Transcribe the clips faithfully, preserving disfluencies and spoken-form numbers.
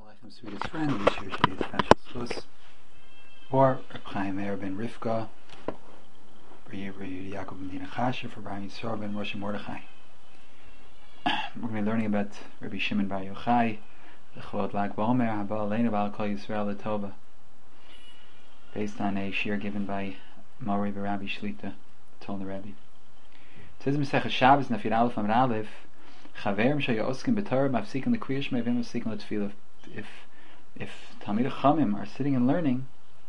Aleichem, sweetest friend, this year should be the special schus, or Reb Chaim Meir ben Rivka, Rabbi Yaakov ben Dina Chasha, for Rabbi Yisrael ben Rosh Mordechai. We're going to be learning about Rabbi Shimon bar Yochai, the Chalot Lag BaOmer, Haba Aleinu B'al Kol Yisrael L'Tova, based on a shir given by Mori B'Rabbi Shlita, told the Rebbe. It says in Masechet Shabbos, Nafir Aleph Amar Aleph, Chaverim shaya oskim b'Torah mafsikin l'kriyah shema v'im mafsikin l'tefillah. If if Talmidei Chachamim are sitting and learning,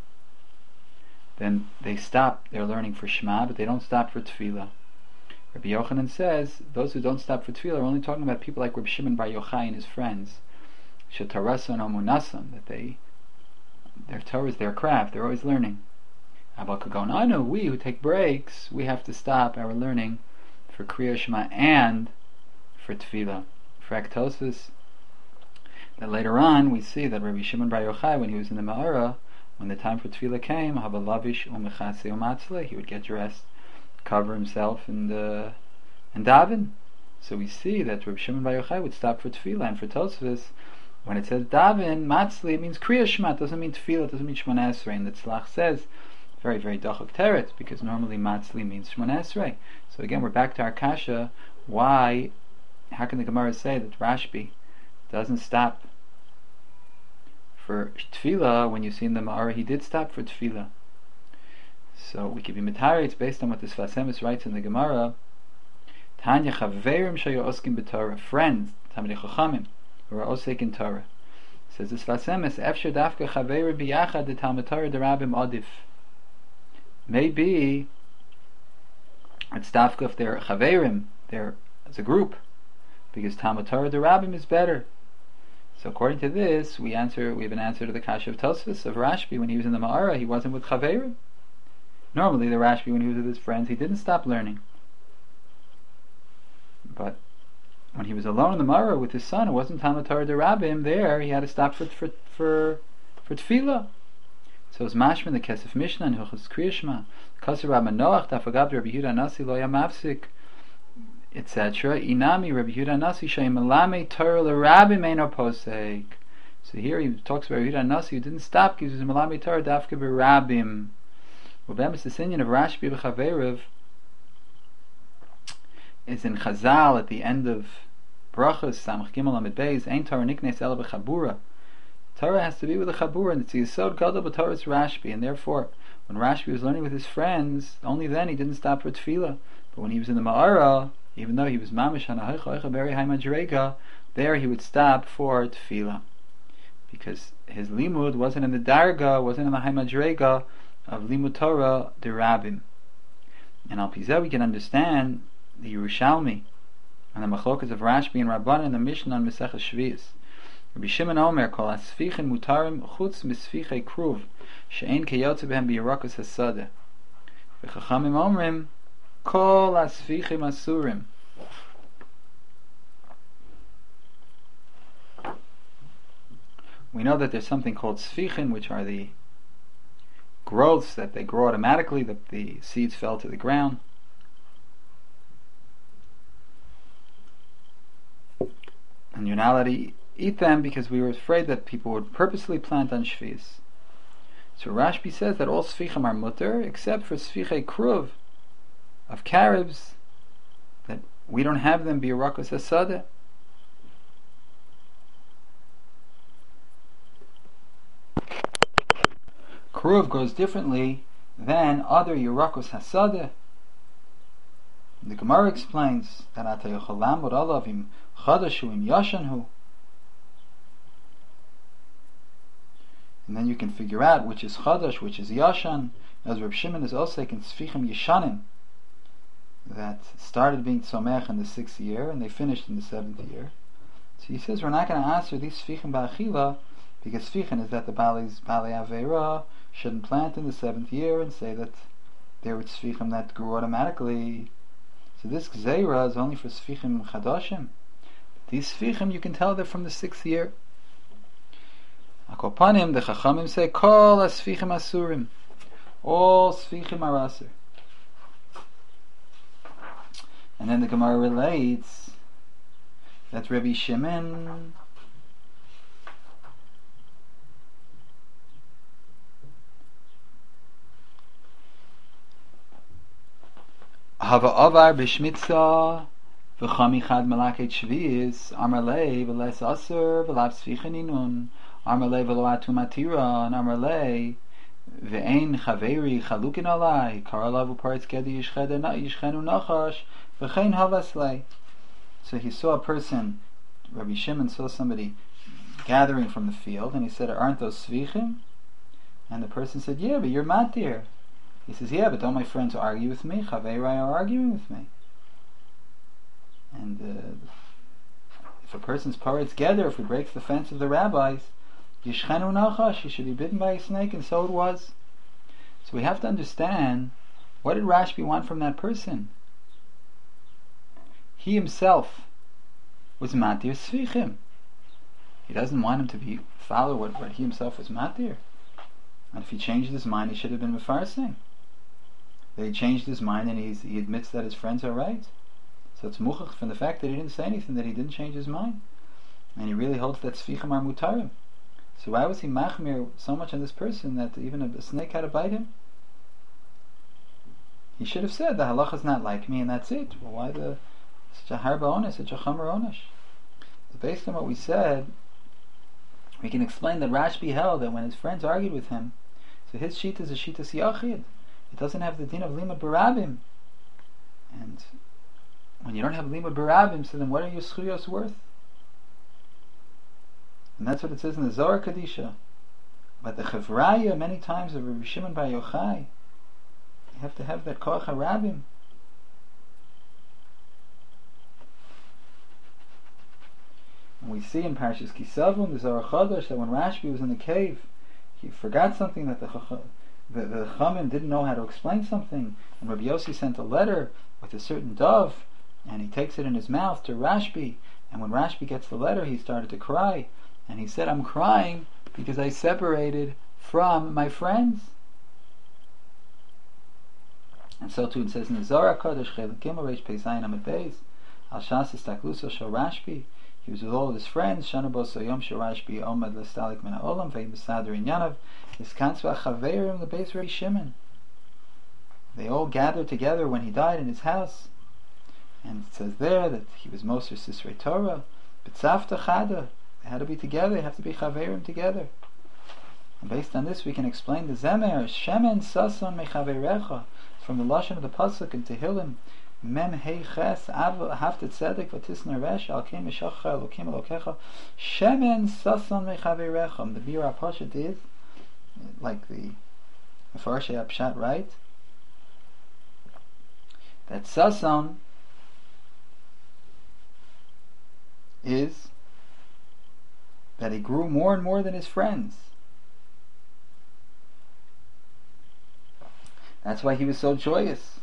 then they stop their learning for Shema, but they don't stop for Tefillah. Rabbi Yochanan says those who don't stop for Tefillah are only talking about people like Rabbi Shimon bar Yochai and his friends, Shetarasan Omunasam, that they their Torah is their craft. They're always learning. Abal Kagon, I know we who take breaks, we have to stop our learning for Kriyah Shema and for Tefillah. For Aktosis, that later on we see that Rabbi Shimon bar Yochai, when he was in the Ma'ara, when the time for Tefillah came, Habalavish umechase umatzle, he would get dressed, cover himself, and uh, and daven. So we see that Rabbi Shimon bar Yochai would stop for Tefillah, and for Tosfos, when it says daven, matzli, it means Kriya Shema, it doesn't mean Tefillah, it doesn't mean Shemona Esrei, and the Tzlach says, very, very dachak teret, because normally matzli means Shemona Esrei. So again, we're back to our kasha, why, how can the Gemara say that Rashbi doesn't stop for Tefillah when you see in the Ma'ara he did stop for Tefillah? So we could be Matari, it's based on what the Sfas Emes writes in the Gemara, Tanya Chaverim Shayo Oskim B'Torah, friends, Talmidei Chachamim, who are Osek in Torah. Says the Sfas Emes, Efsher Dafka Chaverim B'Yachad the Talmud Torah Derabim Adif. Maybe it's Dafka if they're Chaverim, they're as a group, because Talmud Torah Derabim is better. So according to this, we answer. We have an answer to the kasha of Tosfos of Rashbi. When he was in the Ma'ara, he wasn't with Chaverim. Normally, the Rashbi, when he was with his friends, he didn't stop learning. But when he was alone in the Ma'ara with his son, it wasn't Talmud Torah Derabim. There, he had to stop for for for, for Tefillah. So it's Mashman the Kesef Mishnah and Hilchos Kriya Shema. Kasser Rabbi Noach Dafagab Rabbi Yehuda Nasi Lo Yamafsik, et cetera. Inami Rabbi Yehuda Nasi Shay Melame Torah LeRabbi Meino Posek. So here he talks about Rabbi Yehuda Nasi who didn't stop because he was Melame Torah Dafka B'Rabbim. Well, that is the opinion of Rashbi B'Chaverev is in Chazal at the end of Brachos Samach Gimel Amid Beis Ein Torah Niknes Ela B'Chabura. Torah has to be with a Chabura, and it's the Yisod Gadol B'Torah is Rashbi, and therefore when Rashbi was learning with his friends, only then he didn't stop for Tefillah. But when he was in the Ma'ara, even though he was mamish on a haicha very high madrega, there he would stop for tefillah, because his limud wasn't in the darga, wasn't in the high madrega of limud Torah derabim. And al pizeh we can understand the Yerushalmi and the machlokas of Rashbi and Rabban and the Mishnah on Mesechus Shvius. Rabbi Shimon Omer kol asfichin mutarim chutz misfichei kruv she'ein keyotze behem biyarakas hasadeh. V'chachamim omrim kol asfichim asurim. We know that there's something called sfichin, which are the growths that they grow automatically, that the seeds fell to the ground. And you're not allowed to eat them because we were afraid that people would purposely plant on Shvius. So Rashbi says that all sfichim are mutter except for sfichei kruv of carobs, that we don't have them be rakos hasadeh. Kruv goes differently than other Yerakos Hasadeh. The Gemara explains that Atayochalam Bod Alavim Chadashuim Yashanhu, and then you can figure out which is Chadash, which is Yashan. As Reb Shimon is also in Sfichim Yeshanim that started being Tzomech in the sixth year and they finished in the seventh year. So he says we're not going to answer these Sfichim Ba'achila, because Sfichin is that the Bali's Bali Aveira shouldn't plant in the seventh year and say that there were Sfichim that grew automatically. So this Gzeira is only for Sfichim Chadashim. These Sfichim, you can tell they're from the sixth year. Akopanim, the Chachamim say, Kol Asfichim Asurim. All Sfichim are Asur. And then the Gemara relates that Rabbi Shimon Hava avar b'shmitza v'chami chad malaket shvi'is amar lei v'les aser v'lav svichaninun amar lei v'lo atum atira and amar lei v'ein chaveri chalukin alai karalav u'paretz gedi yishchenu nachash v'chein havas lei. So he saw a person, Rabbi Shimon saw somebody gathering from the field, and he said, aren't those svichim? And the person said, yeah, but you're matir. He says, yeah, but don't my friends argue with me? Chaverai are arguing with me. And uh, if a person's paretz together, if he breaks the fence of the rabbis, yishchenu nachash, he should be bitten by a snake, and so it was. So we have to understand, what did Rashbi want from that person? He himself was matir svichim. He doesn't want him to be follow what, what he himself was matir. And if he changed his mind, he should have been mefarsing. That he changed his mind and he's, he admits that his friends are right. So it's muchach from the fact that he didn't say anything, that he didn't change his mind. And he really holds that svichim are mutarim. So why was he machmir so much on this person that even a, a snake had to bite him? He should have said, the halacha is not like me and that's it. Well, why the such a harba onesh, such a chamer onesh? But based on what we said, we can explain that Rashbi held that when his friends argued with him, so his shita is a shita siyachid. It doesn't have the din of limud barabim. And when you don't have limud barabim, so then what are your schuyos worth? And that's what it says in the Zohar Kadisha. But the chevraya, many times of Rabbi Shimon bar Yochai, you have to have that koach harabim. And we see in Parshas Kisavon, the Zohar Chodesh, that when Rashbi was in the cave, he forgot something that the the, the Chamim didn't know how to explain something, and Rabbi Yossi sent a letter with a certain dove, and he takes it in his mouth to Rashbi, and when Rashbi gets the letter, he started to cry, and he said, I'm crying because I separated from my friends. And so too it says in the Zohar Kodesh, Chelik Gimel Reish Pei Zayin Amud Beis, Al Shas Istakluso Shel Rashbi. He was with all of his friends. Shana Bo Soyom Shel Rashbi Omad L'Stalik Min HaOlam Vei B'Sadar Inyanav Iskansva Chaverim L'Beis Rabbi Shimon. They all gathered together when he died in his house, and it says there that he was Moser Sisrei Torah, B'Tzavta Chada. They had to be together. They have to be Chaverim together. And based on this, we can explain the Zemer Shemen Sason Mechaverecha from the lashon of the pasuk in Tehillim. Mem Hei Ches Haftet Tzedek V'Tisner Resh Al Kim Yishacha Elokim Elokecha Shemen Sason Mechaverecha. The Bir HaPashat is like the Mefarshei HaPshat, right? That Sason is that he grew more and more than his friends. That's why he was so joyous.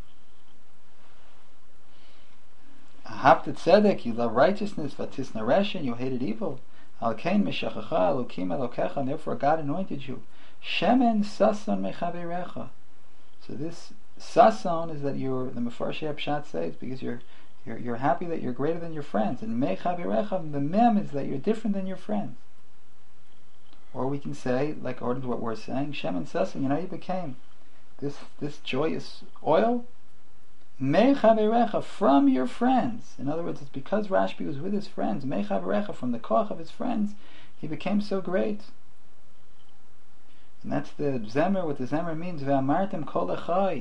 Haftet tzedek, you love righteousness, v'tisna reshin, you hated evil. Al kein meshachacha elokim elokecha, and therefore God anointed you. Shemen sason mechaverecha. So this sason is that you're, the Mefarshei HaPshat says, because you're you're you're happy that you're greater than your friends. And mechaverecha, the mem is that you're different than your friends. Or we can say, like according to what we're saying, shemen sason, you know, you became this this joyous oil. Mechaverecha, from your friends. In other words, it's because Rashbi was with his friends. Mechaverecha, from the koch of his friends, he became so great. And that's the Zemer. What the Zemer means, Ve'amartem kol echai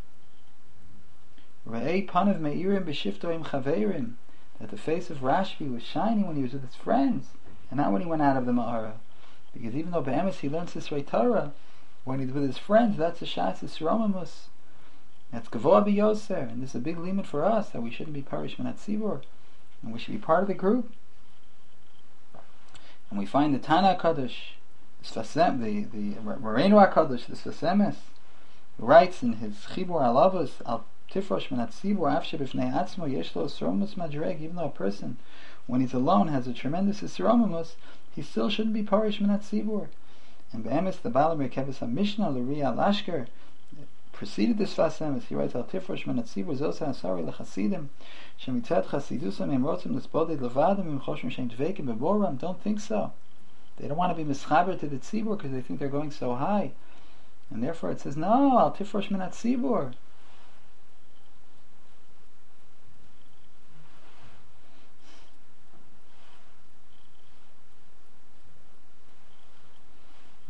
Re'ei panav me'irim b'shiftoim chaverim, that the face of Rashbi was shining when he was with his friends, and not when he went out of the Ma'ara. Because even though Be'emes he learns Sisrei Torah, when he's with his friends, that's a Shas Yisromamus. That's Gavoa B'Yoser, and this is a big limit for us, that we shouldn't be parish Menat Tzibur, and we should be part of the group. And we find the Tana Kadosh, the the Moreno HaKadosh, the Sfasemes, writes in his Chibur Alavos Al Tifrosh Menat Tzibur Afshe B'fnei Atzmo Yesh Lo Yisromamus Madreg. Even though a person, when he's alone, has a tremendous Yisromamus, he still shouldn't be parish Menat Tzibur. And Be'emes, the Baal Merkeves HaMishnah L'Ri Al-Ashker preceded this Fasemis. He writes, Al Tifrosh Menat Tzibur Zosa Asari L'Chasidim Shemitzad Chasidusam Em Rotzim L'Spodei Levadim Em Choshim Shem Dveikim Beboram. Don't think so. They don't want to be mischaber to the Tzibur because they think they're going so high. And therefore it says, no, Al Tifrosh Menat Tzibur.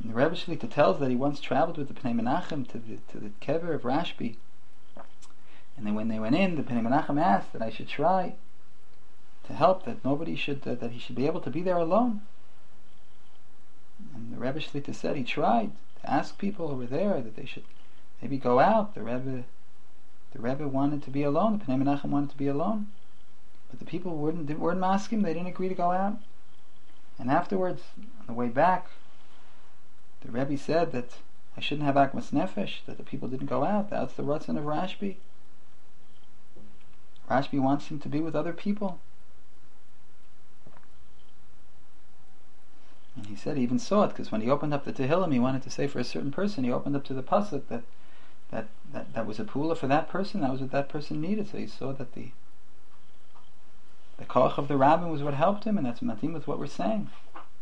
And the Rebbe Shlita tells that he once traveled with the Pnei Menachem to the to the kever of Rashbi, and then when they went in, the Pnei Menachem asked that I should try to help, that nobody should uh, that he should be able to be there alone. And the Rebbe Shlita said he tried to ask people who were there that they should maybe go out. The Rebbe, the Rebbe wanted to be alone. The Pnei Menachem wanted to be alone, but the people wouldn't didn't, weren't masking. They didn't agree to go out. And afterwards, on the way back, the Rebbe said that I shouldn't have akmas nefesh, that the people didn't go out. That's the ratzon of Rashbi. Rashbi wants him to be with other people. And he said he even saw it, because when he opened up the Tehillim, he wanted to say for a certain person, he opened up to the pasuk that that, that, that was a pula for that person, that was what that person needed. So he saw that the the koach of the rabbin was what helped him, and that's matim with what we're saying.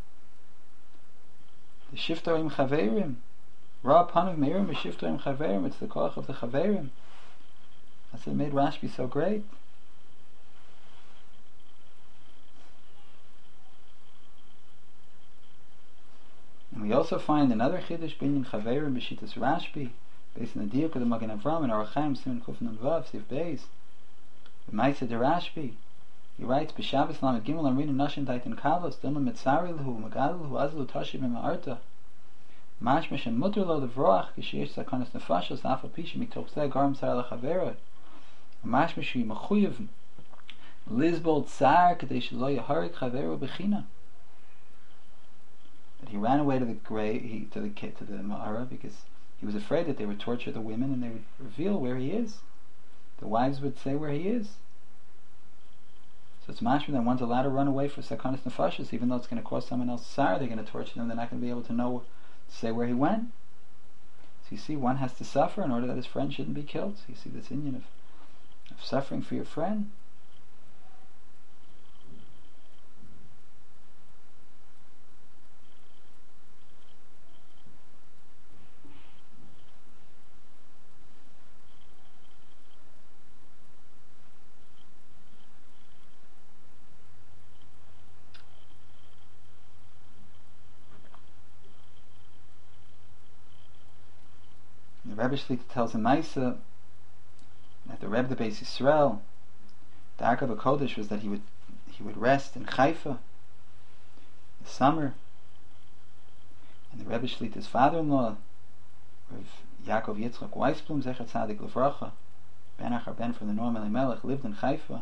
The shiftoim chaverim, ra panav meirim b'shiftoim chaverim, it's the koach of the chaverim. That's what made Rashbi so great. And we also find another chiddush binyan chaverim b'shitas Rashbi, based on the diuk of the Magen Avram and Orach Chaim Siman Kuf Nun Vav Sif Beis. The Ma'aseh de Rashbi, he writes b'Shabbos Lamed Gimel Amrinu Nashim Daitin Kalos Dilma Mitzari Lahu Megadol Hu Azlu Tashib Imarta Mashmash and Mutter Lo Levroach Gisheyesh Sakanas Nefashos Afal Pisha Mitoch Zeh Garam Tzar Lechavera Mashmash Hu Mechuyev Lizbol Tzar Kadei Shelo Yaharik Chaveru Bechina. That he ran away to the grave, he, to the to the Ma'ara, because he was afraid that they would torture the women and they would reveal where he is. The wives would say where he is. So it's mashma that one's allowed to run away for sakanas nefashos, even though it's going to cause someone else sorrow. They're going to torture them. They're not going to be able to know, to say where he went. So you see, one has to suffer in order that his friend shouldn't be killed. So you see this inyan of, of suffering for your friend. The Rebbe Shlita tells a Maisa that the Rebbe the Beis Yisrael, the Arkav HaKodesh, was that he would he would rest in Haifa in the summer, and the Rebbe Shlita's father-in-law, Rav Yaakov Yitzchak Weisblum Zecher Tzadik Levracha, Ben Achar Ben from the Noam Elimelech, lived in Haifa.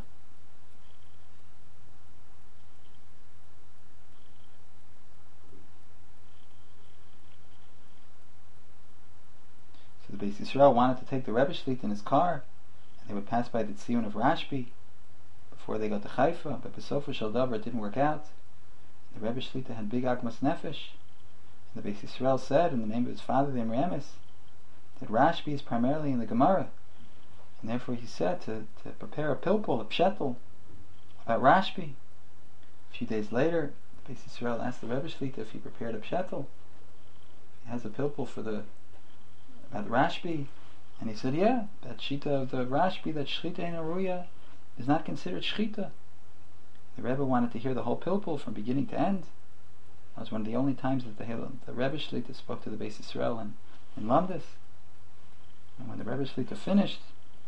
So the Beis Yisrael wanted to take the Rebbe Shlita in his car, and they would pass by the Tzion of Rashbi before they got to Haifa, but Besofer Shel Davar it didn't work out. The Rebbe Shlita had big Agmas Nefesh, and the Beis Yisrael said, in the name of his father, the Amir Emes, that Rashbi is primarily in the Gemara, and therefore he said to, to prepare a pilpul, a pshetel, about Rashbi. A few days later, the Beis Yisrael asked the Rebbe Shlita if he prepared a pshetel. He has a pilpul for the about Rashbi, and he said, yeah, that shita of the Rashbi, that shchita in Aruya is not considered shchita. The Rebbe wanted to hear the whole pilpul from beginning to end. That was one of the only times that the, the Rebbe Shlita spoke to the Beis Yisrael in, in Lamdas. And when the Rebbe Shlita finished,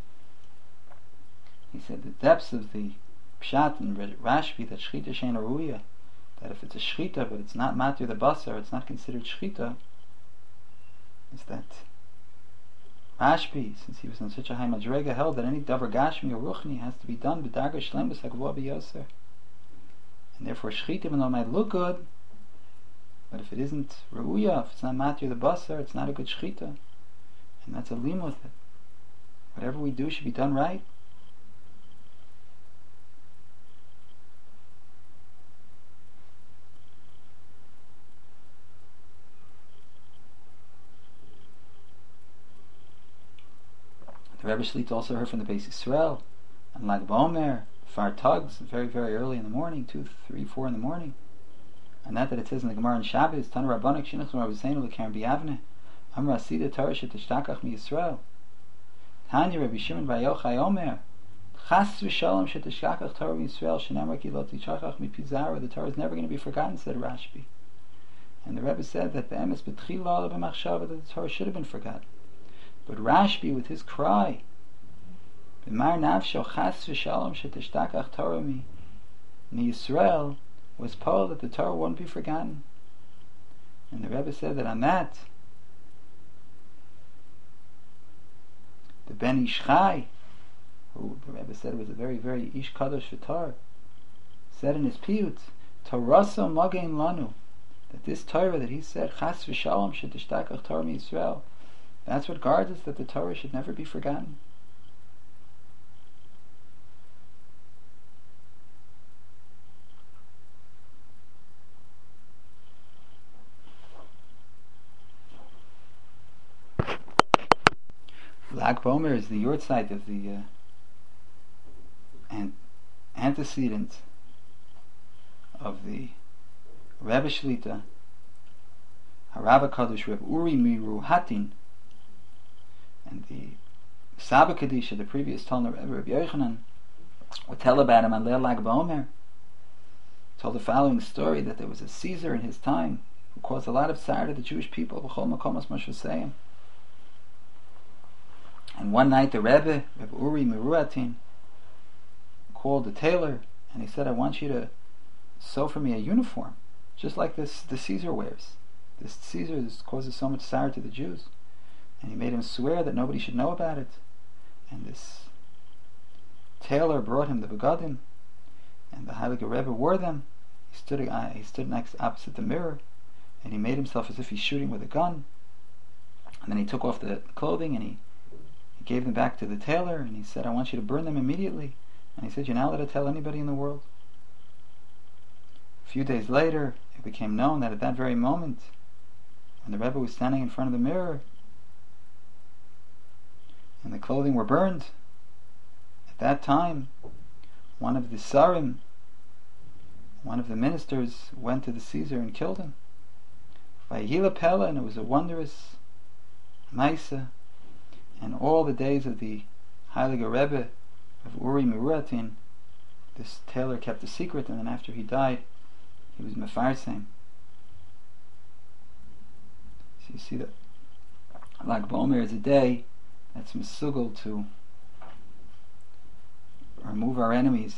he said the depths of the pshat and Rashbi, that shchita shein Aruya, that if it's a shchita but it's not matir the basar, it's not considered shchita, is that Rashbi, since he was in such a high madrega, held that any davar gashmi or ruchni has to be done b'darga shlemus hagvua b'yoser, and therefore shchita, even though it might look good, but if it isn't ruya, if it's not matir the basar, it's not a good shchita, and that's a limud. Whatever we do should be done right. The Rebbe Shlita also heard from the Beis Yisrael on Lag B'Omer, far tugs, very, very early in the morning, two, three, four in the morning. And that that it says in the Gemara in Shabbos, Tanu Rabbanik Shinach Rabbi Zainu L'Karen B'Yavne, Amra Asida Torah Shetishdakach Mi Yisrael. Tanya Rabbi Shimon Bar Yochai Omer, Chas V'Shalom Shetishdakach Torah Mi Yisrael, Shenamar Ki Lo Tichachach Mi Pizara, the Torah is never going to be forgotten, said Rashbi. And the Rebbe said that the emes b'tchila b'machshava, that the Torah should have been forgotten. But Rashbi, with his cry, b'mar nafsho chas v'shalom shetishtakach Torah mi Yisrael, was told that the Torah won't be forgotten. And the Rebbe said that on that, the Ben Ish Chai, who the Rebbe said was a very, very Ish Kadosh V'Torah, said in his piyut, Torasa Magein Lanu, that this Torah that he said, Chas v'Shalom shetishtakach Torah mi Yisrael, that's what guards us, that the Torah should never be forgotten. Lag Bomer is the yortzeit of the uh, an- antecedent of the Rebbe Shlita, Harav HaKadosh Reb Uri Miru Hatin, and the Saba Kadisha, the previous Talmud Rebbe Reb Yochanan, would tell about him on Leil Lag Bomer. Told the following story, that there was a Caesar in his time who caused a lot of sorrow to the Jewish people. B'chol makom Moshe Sayim. And one night the Rebbe, Rebbe Uri Miruatin, called the tailor and he said, I want you to sew for me a uniform, just like this the Caesar wears. This Caesar causes so much sorrow to the Jews. And he made him swear that nobody should know about it. And this tailor brought him the begadim, and the Heilige Rebbe wore them. He stood, uh, he stood next opposite the mirror, and he made himself as if he's shooting with a gun. And then he took off the clothing and he gave them back to the tailor, and he said, I want you to burn them immediately. And he said, you're not allowed to tell anybody in the world. A few days later, it became known that at that very moment, when the Rebbe was standing in front of the mirror, and the clothing were burned, at that time, one of the Sarim, one of the ministers, went to the Caesar and killed him. Vayihila Pella, and it was a wondrous Maisa. And all the days of the Heilige Rebbe of Uri Miruatin, this tailor kept a secret, and then after he died, he was mefarsem. So you see that Lag Bomer is a day that's mesugel to remove our enemies.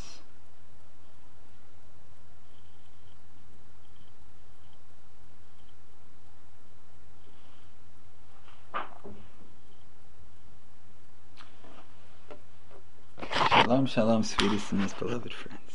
Shalom, shalom, sweetest and most beloved friends.